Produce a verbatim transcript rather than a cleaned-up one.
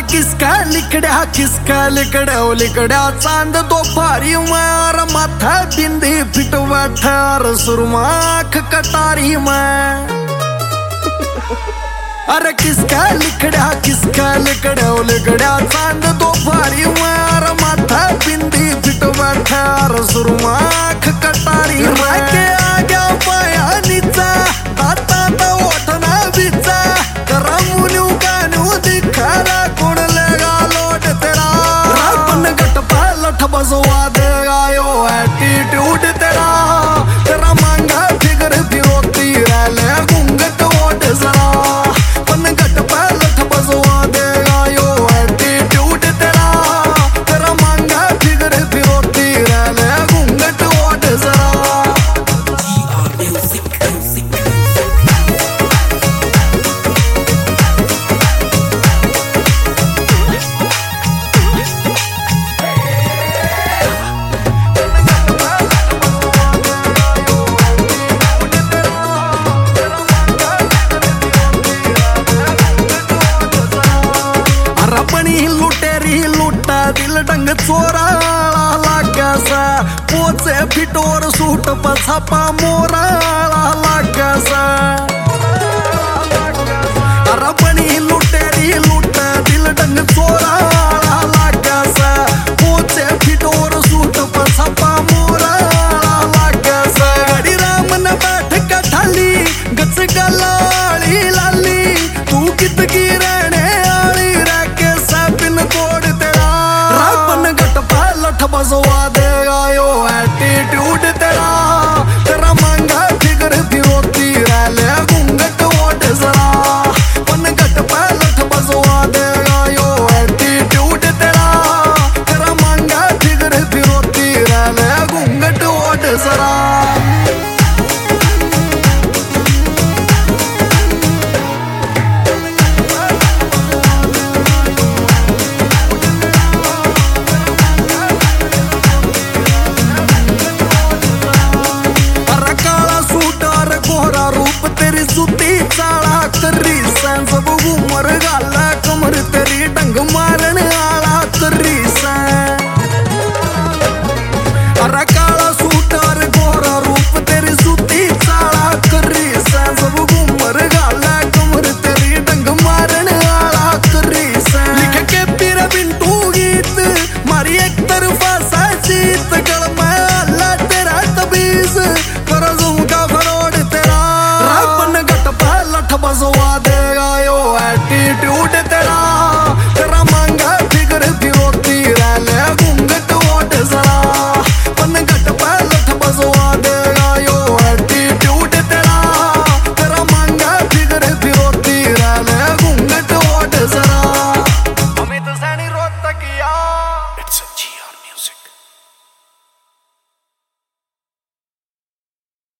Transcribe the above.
किसका लिकड्या किसका लिकड्या लिकड्या चांद तो भारी मार माथा बिंदी फिटवा ठार सुरमाख कटारी में। अरे किसका लिकड्या किसका लिकड्या लिकड्या चांद तो भारी मार माथा बिंदी फिटवा ठार सुरमाख कटारी में। के आग्या पाया नीचा आता तो ओठना बिचा करा मुन्यू कानू दिखारा कौन लेगा लोट तेरा। रापन गट पालठ बजवा देगा यो एटीट्यूड तेरा। तेरा मांगा फिगर फिरोती रैले घूंघट ओट जरा। पन गट पालठ बजवा देगा यो एटीट्यूड तेरा। तेरा मांगा फिगर फिरोती रैले घूंघट ओट जरा। दिल डंग चोरा लागासा पोचे फिटोर सूट पछापा मोरा लागासा। अरबणी लुटेरी लुट दिल डंग चोरा लागासा पोचे फिटोर सूट पछापा मोरा लागासा। गडी रामन बैठ कठाली गच गलाळी लाली तू कितकी रहने आली राके साबिन तोड़ तेरा। रापन गट पालठ बजवा देगा यो एटीट्यूड तेरा। तेरा मांगा फिगर फिरोती रैले घूंघट ओट जरा। पन गट पालठ बजवा देगा यो एटीट्यूड तेरा। तेरा मांगा फिगर फिरोती रैले घूंघट ओट जरा। सुती चाला करी सांस बघू मर घाला